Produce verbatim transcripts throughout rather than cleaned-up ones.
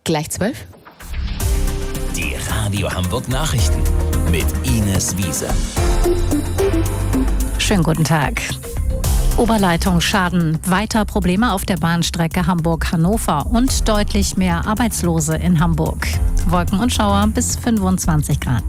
Gleich zwölf. Die Radio Hamburg Nachrichten mit Ines Wiese. Schönen guten Tag. Oberleitungsschaden, weiter Probleme auf der Bahnstrecke Hamburg-Hannover und deutlich mehr Arbeitslose in Hamburg. Wolken und Schauer bis fünfundzwanzig Grad.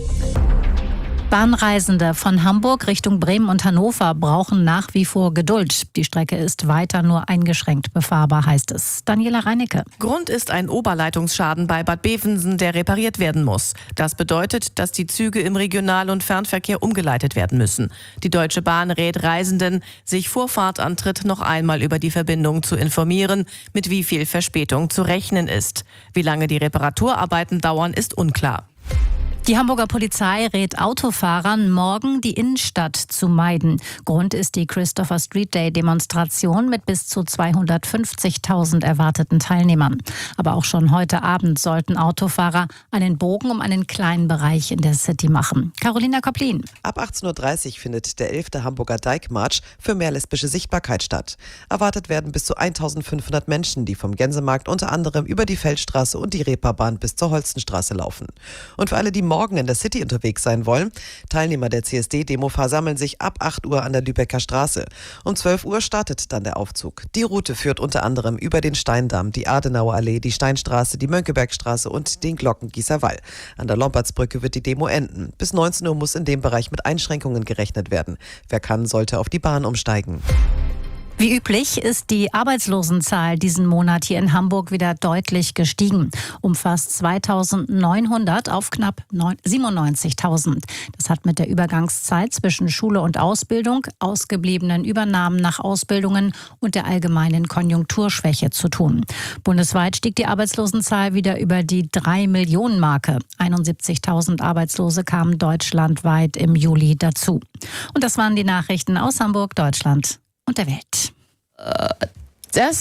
Bahnreisende von Hamburg Richtung Bremen und Hannover brauchen nach wie vor Geduld. Die Strecke ist weiter nur eingeschränkt befahrbar, heißt es. Daniela Reinecke. Grund ist ein Oberleitungsschaden bei Bad Bevensen, der repariert werden muss. Das bedeutet, dass die Züge im Regional- und Fernverkehr umgeleitet werden müssen. Die Deutsche Bahn rät Reisenden, sich vor Fahrtantritt noch einmal über die Verbindung zu informieren, mit wie viel Verspätung zu rechnen ist. Wie lange die Reparaturarbeiten dauern, ist unklar. Die Hamburger Polizei rät Autofahrern, morgen die Innenstadt zu meiden. Grund ist die Christopher Street Day Demonstration mit bis zu zweihundertfünfzigtausend erwarteten Teilnehmern. Aber auch schon heute Abend sollten Autofahrer einen Bogen um einen kleinen Bereich in der City machen. Carolina Koplin. Ab achtzehn Uhr dreißig findet der elfte Hamburger Dijkmarsch für mehr lesbische Sichtbarkeit statt. Erwartet werden bis zu eintausendfünfhundert Menschen, die vom Gänsemarkt unter anderem über die Feldstraße und die Reeperbahn bis zur Holstenstraße laufen. Und für alle, die morgen in der City unterwegs sein wollen, Teilnehmer der C S D-Demo versammeln sich ab acht Uhr an der Lübecker Straße. Um zwölf Uhr startet dann der Aufzug. Die Route führt unter anderem über den Steindamm, die Adenauer Allee, die Steinstraße, die Mönckebergstraße und den Glockengießer Wall. An der Lombardsbrücke wird die Demo enden. Bis neunzehn Uhr muss in dem Bereich mit Einschränkungen gerechnet werden. Wer kann, sollte auf die Bahn umsteigen. Wie üblich ist die Arbeitslosenzahl diesen Monat hier in Hamburg wieder deutlich gestiegen. Um fast zweitausendneunhundert auf knapp siebenundneunzigtausend. Das hat mit der Übergangszeit zwischen Schule und Ausbildung, ausgebliebenen Übernahmen nach Ausbildungen und der allgemeinen Konjunkturschwäche zu tun. Bundesweit stieg die Arbeitslosenzahl wieder über die drei Millionen Marke. einundsiebzigtausend Arbeitslose kamen deutschlandweit im Juli dazu. Und das waren die Nachrichten aus Hamburg, Deutschland und der Welt. Das